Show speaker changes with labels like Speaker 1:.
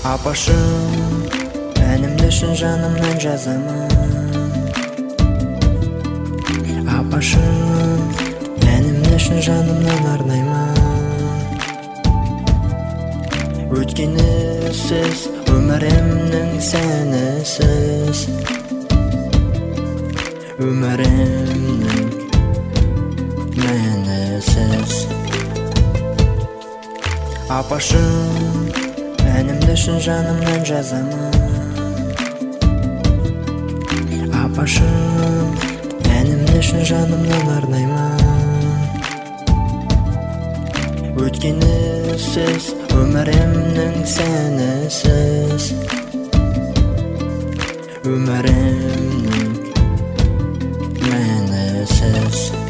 Speaker 1: Апашым, әнімді шын жанымнан жазамын. Апашым, әнімді шын жанымнан арнаймын. Өткені сіз, өмірімнің сәнісіз. Өмірімнің мәнісіз. Апашым, әнімді шын жанымнан жазамын. Апашым, әнімді шын жанымнан арнаймын. Өткені сіз, өмірімнің сәнісіз. Өмірімнің мәнісіз.